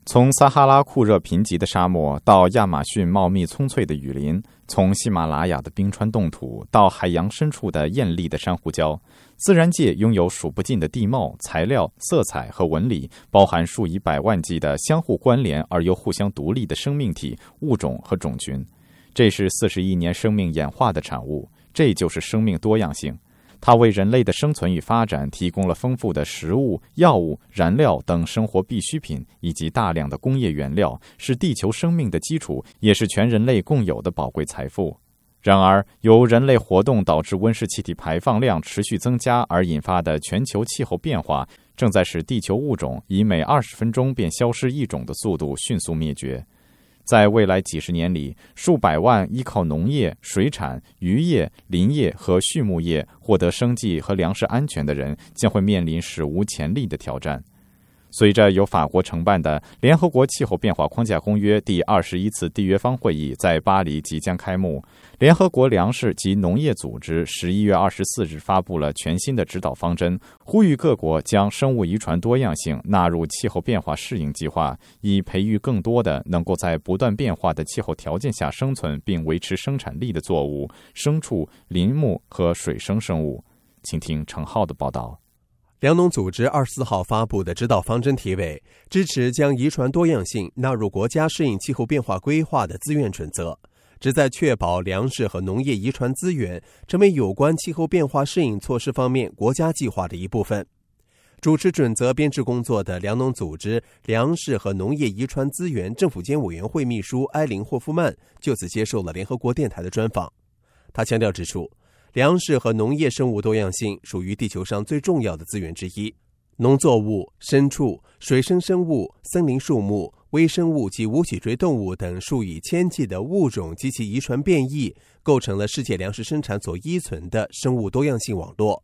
从撒哈拉酷热贫瘠的沙漠到亚马逊茂密葱翠的雨林，从喜马拉雅的冰川冻土到海洋深处的艳丽的珊瑚礁，自然界拥有数不尽的地貌、材料、色彩和纹理，包含数以百万计的相互关联而又互相独立的生命体、物种和种群。这是40亿年生命演化的产物，这就是生命多样性。它为人类的生存与发展提供了丰富的食物、药物、燃料等生活必需品，以及大量的工业原料，是地球生命的基础，也是全人类共有的宝贵财富。然而，由人类活动导致温室气体排放量持续增加而引发的全球气候变化，正在使地球物种以每20分钟便消失一种的速度迅速灭绝。在未来几十年里，数百万依靠农业、水产、渔业、林业和畜牧业获得生计和粮食安全的人将会面临史无前例的挑战。随着由法国承办的联合国气候变化框架公约第21次缔约方会议在巴黎即将开幕，联合国粮食及农业组织11月24日发布了全新的指导方针，呼吁各国将生物遗传多样性纳入气候变化适应计划，以培育更多的能够在不断变化的气候条件下生存并维持生产力的作物、牲畜、林木和水生生物。请听程浩的报道。 粮农组织24号发布的指导方针题为支持将遗传多样性纳入国家适应气候变化规划的自愿准则，旨在确保粮食和农业遗传资源成为有关气候变化适应措施方面国家计划的一部分。主持准则编制工作的粮农组织粮食和农业遗传资源政府间委员会秘书埃琳·霍夫曼就此接受了联合国电台的专访。他强调指出，粮食和农业生物多样性属于地球上最重要的资源之一。农作物、牲畜、水生生物、森林树木、微生物及无脊椎动物等数以千计的物种及其遗传变异，构成了世界粮食生产所依存的生物多样性网络。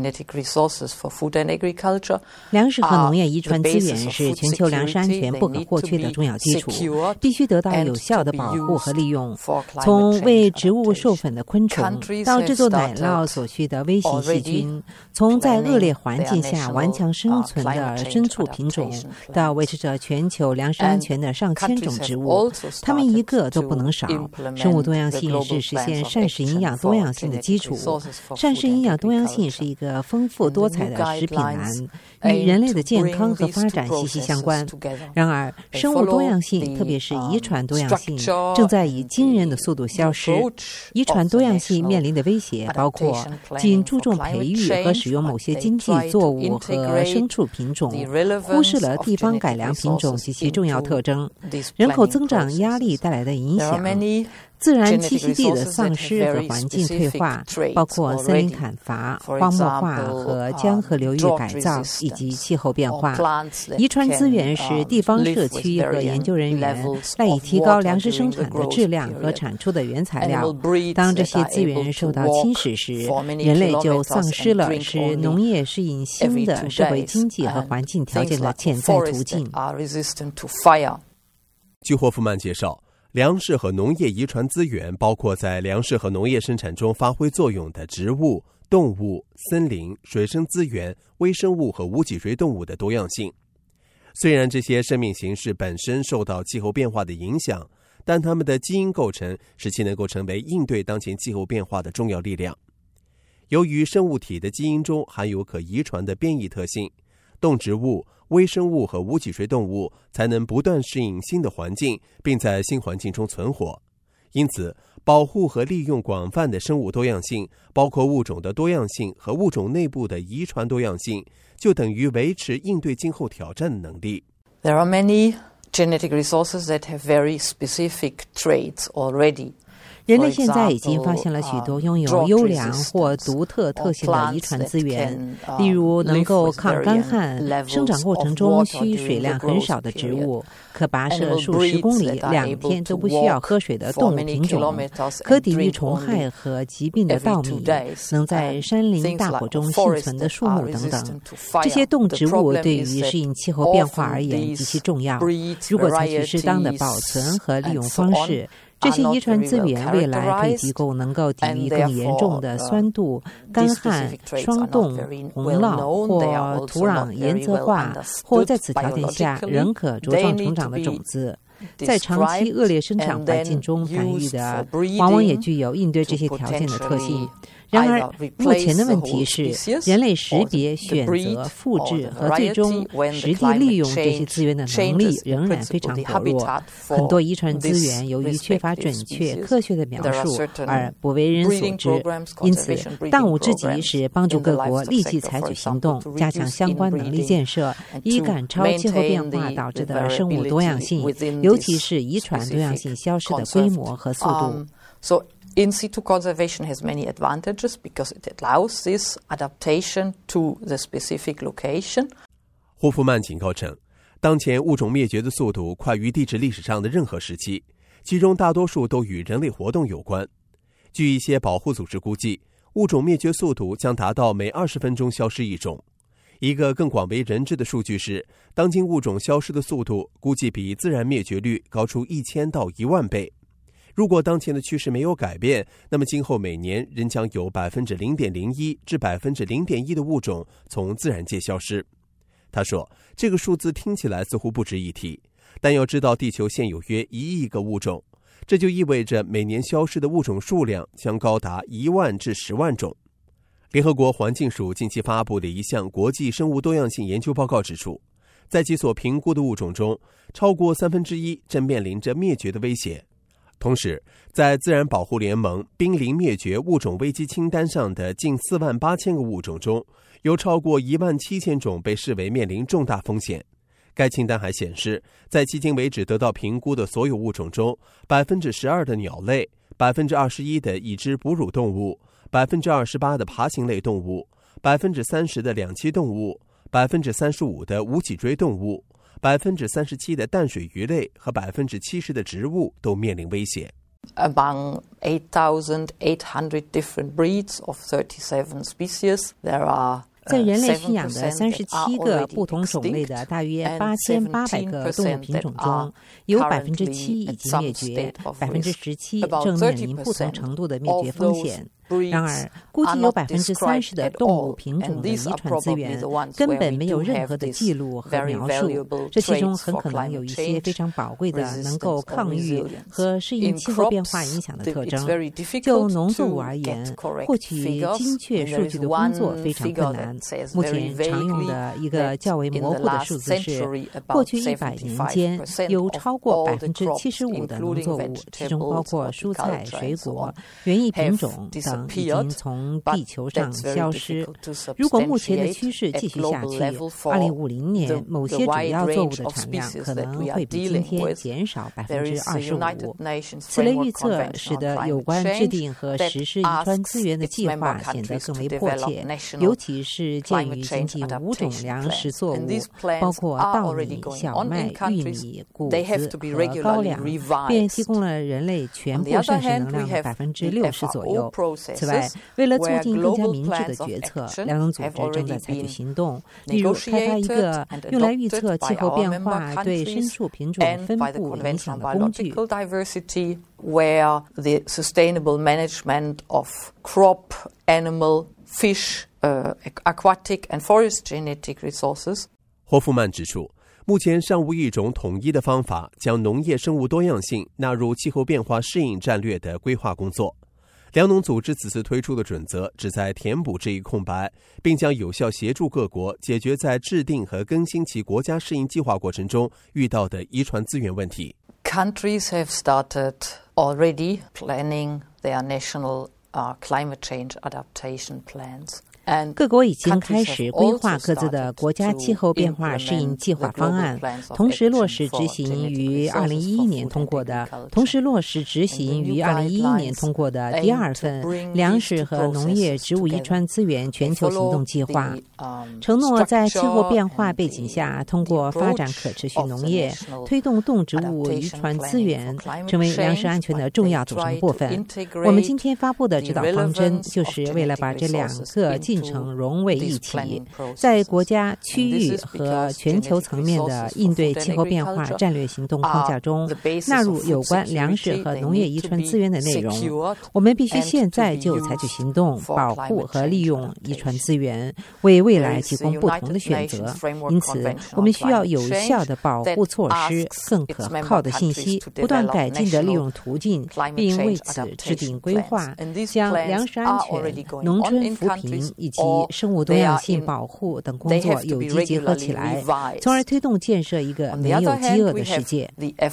粮食和农业遗传资源是全球粮食安全不可或缺的重要基础，必须得到有效的保护和利用。从为植物授粉的昆虫，到制作奶酪所需的微型细菌，从在恶劣环境下顽强生存的牲畜品种，到维持着全球粮食安全的上千种植物，它们一个都不能少。生物多样性是实现膳食营养多样性的基础。膳食营养多样性是一个丰富多彩的食品栏，与人类的健康和发展息息相关。然而，生物多样性，特别是遗传多样性，正在以惊人的速度消失。遗传多样性面临的威胁包括仅注重培育和使用某些经济作物和牲畜品种，忽视了地方改良品种及其重要特征，人口增长压力带来的影响，自然栖息地的丧失和环境退化，包括森林砍伐、荒漠化和江河流域改造，以及气候变化。遗传资源是地方社区和研究人员赖以提高粮食生产的质量和产出的原材料。当这些资源受到侵蚀时，人类就丧失了使农业适应新的社会经济和环境条件的潜在途径。 据霍夫曼介绍，粮食和农业遗传资源包括在粮食和农业生产中发挥作用的植物、动物、森林、水生资源、微生物和无脊椎动物的多样性。虽然这些生命形式本身受到气候变化的影响，但它们的基因构成使其能够成为应对当前气候变化的重要力量。由于生物体的基因中含有可遗传的变异特性，动植物、微生物和无脊椎动物才能不断适应新的环境，并在新环境中存活。因此，保护和利用广泛的生物多样性，包括物种的多样性和物种内部的遗传多样性，就等于维持应对今后挑战的能力。 There are many genetic resources that have very specific traits already. 人类现在已经发现了许多拥有优良或独特特性的遗传资源，例如能够抗干旱、生长过程中需水量很少的植物，可跋涉数十公里2天都不需要喝水的动物品种，可抵御虫害和疾病的稻米，能在山林大火中幸存的树木等等。这些动植物对于适应气候变化而言极其重要。如果采取适当的保存和利用方式， 这些遗传资源未来可以提供能够抵御更严重的酸度、干旱、霜冻、洪涝或土壤盐泽化，或在此条件下仍可茁壮成长的种子。在长期恶劣生产环境中繁育的，往往也具有应对这些条件的特性。然而，目前的问题是，人类识别、选择、复制和最终实地利用这些资源的能力仍然非常薄弱。很多遗传资源由于缺乏准确、科学的描述而不为人所知。因此，当务之急是帮助各国立即采取行动，加强相关能力建设，以赶超气候变化导致的生物多样性，尤其是遗传多样性消失的规模和速度。 In situ conservation has many advantages because it allows this adaptation to the specific location. 霍夫曼警告称，当前物种灭绝的速度快于地质历史上的任何时期，其中大多数都与人类活动有关。据一些保护组织估计，物种灭绝速度将达到每20分钟消失一种。一个更广为人知的数据是，当今物种消失的速度估计比自然灭绝率高出1000到10000倍。如果当前的趋势没有改变，那么今后每年仍将有 0.01% 至 0.1% 的物种从自然界消失。他说，这个数字听起来似乎不值一提，但要知道地球现有约1亿个物种，这就意味着每年消失的物种数量将高达1万至10万种。联合国环境署近期发布的一项国际生物多样性研究报告指出，在其所评估的物种中，超过1/3正面临着灭绝的威胁。同时，在自然保护联盟濒临灭绝物种危机清单上的近48000个物种中，有超过17000种被视为面临重大风险。该清单还显示，在迄今为止得到评估的所有物种中，12%的鸟类、21%的已知哺乳动物、28%的爬行类动物、30%的两栖动物、35%的无脊椎动物、37%的淡水鱼类和70%的植物都面临威胁。 Among 8,800 different breeds of 37 species, there are 在人类驯养的37个不同种类的大约8800个动物品种中，有7%已经灭绝，17%正面临不同程度的灭绝风险。然而，估计有30%的动物品种的遗传资源根本没有任何的记录和描述，这其中很可能有一些非常宝贵的能够抗御和适应气候变化影响的特征。就农作物而言，获取精确数据的工作非常困难。目前常用的一个较为模糊的数字是，过去100年间有超过75%的农作物，其中包括蔬菜、水果、园艺品种等，已经从地球上消失。如果目前的趋势继续下去，2050年某些主要作物的产量可能会比今天减少25%。此类预测使得有关制定和实施遗传资源的计划显得更为迫切，尤其是鉴于仅仅5种粮食作物，包括稻米、小麦、玉米、谷子和高粱，便提供了人类全部膳食能量的60%左右。此外，为了促进更加明智的决策，粮农组织正在采取行动，例如开发一个用来预测气候变化对牲畜品种分布影响的工具。 Where the sustainable management of crop, animal, fish, aquatic and forest genetic resources. 霍夫曼指出，目前尚无一种统一的方法将农业生物多样性纳入气候变化适应战略的规划工作。粮农组织此次推出的准则旨在填补这一空白，并将有效协助各国解决在制定和更新其国家适应计划过程中遇到的遗传资源问题。 Countries have started already planning their national climate change adaptation plans. 各国已经开始规划各自的国家气候变化适应计划方案，同时落实执行于2011年通过的第2份粮食和农业植物遗传资源全球行动计划，承诺在气候变化背景下，通过发展可持续农业，推动动植物遗传资源成为粮食安全的重要组成部分。我们今天发布的指导方针就是为了把这两个进程融为一体，在国家、区域和全球层面的应对气候变化战略行动框架中，纳入有关粮食和农业遗传资源的内容。我们必须现在就采取行动，保护和利用遗传资源，为未来提供不同的选择。因此，我们需要有效的保护措施、更可靠的信息、不断改进的利用途径，并为此制定规划，将粮食安全、农村扶贫以及生物多样性保护等工作有机结合起来，从而推动建设一个没有饥饿的世界。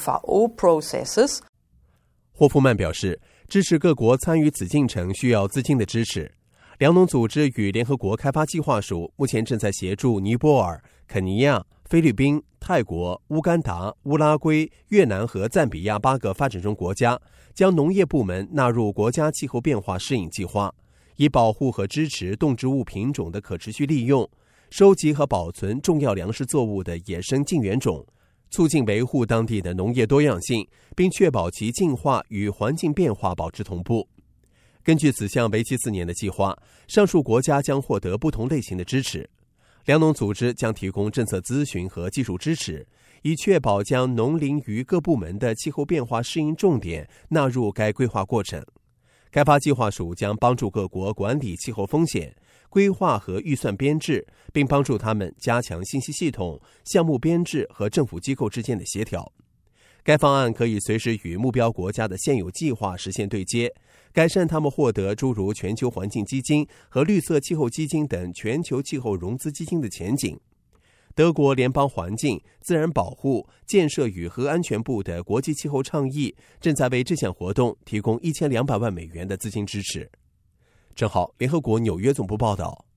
霍夫曼表示，支持各国参与此进程需要资金的支持。粮农组织与联合国开发计划署目前正在协助尼泊尔、肯尼亚、菲律宾、泰国、乌干达、乌拉圭、越南和赞比亚8个发展中国家，将农业部门纳入国家气候变化适应计划，以保护和支持动植物品种的可持续利用，收集和保存重要粮食作物的野生近缘种，促进维护当地的农业多样性，并确保其进化与环境变化保持同步。根据此项为期4年的计划，上述国家将获得不同类型的支持。粮农组织将提供政策咨询和技术支持，以确保将农林渔各部门的气候变化适应重点纳入该规划过程。开发计划署将帮助各国管理气候风险、规划和预算编制，并帮助他们加强信息系统、项目编制和政府机构之间的协调。该方案可以随时与目标国家的现有计划实现对接，改善他们获得诸如全球环境基金和绿色气候基金等全球气候融资基金的前景。德国联邦环境、自然保护、建设与核安全部的国际气候倡议正在为这项活动提供1200万美元的资金支持。正好，联合国纽约总部报道。